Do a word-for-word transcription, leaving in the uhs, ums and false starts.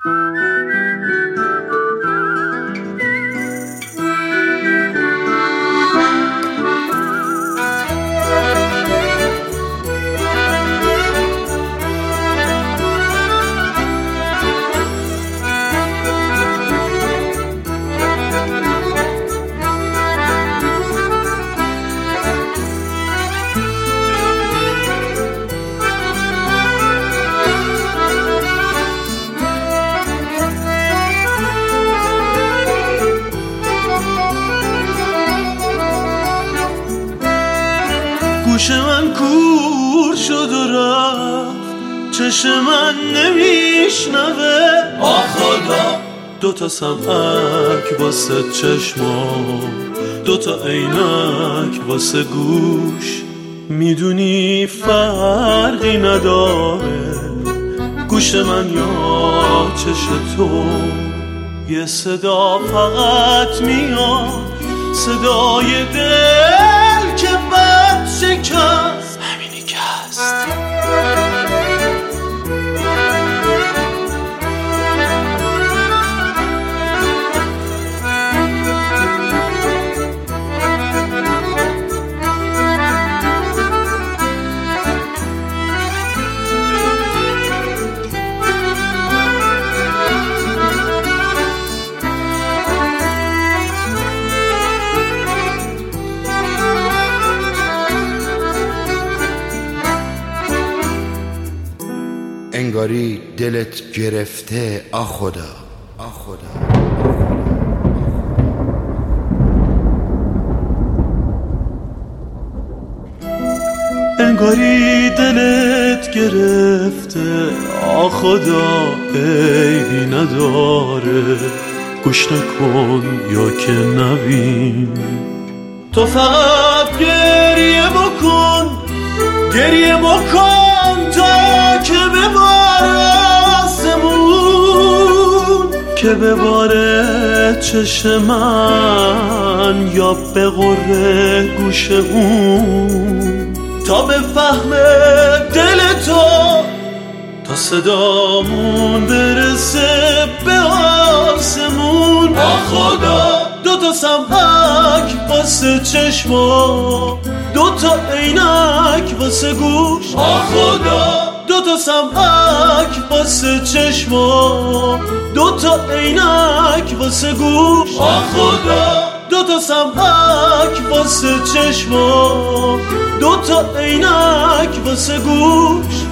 گوش من کور شد و رفت، چشم من نمیشنوه. آه خدا دوتا سمعک واسه چشمام، دوتا عینک واسه گوش. میدونی فرقی نداره گوش من یا چش تو. یه صدا فقط میاد، صدای دل که بد شکست. همینی که هست. انگاری دلت گرفته آ خدا، آ خدا. انگاری دلت گرفته آ خدا، عیبی نداره گوش نکن یا که نبین. تو فقط گریه بکن، گریه بکن تا که بباره آسمون، که بباره چشم من یا بغره گوش اون. تا بفهمه دل تو، تا صدامون برسه به آسمون. آه خدا دوتا سمعک واسه چشما، دوتا عینک واسه گوش. آه خدا دوتا سمعک واسه چشما، دوتا عینک واسه گوش. آه خدا دوتا سمعک واسه چشما، دوتا عینک واسه گوش.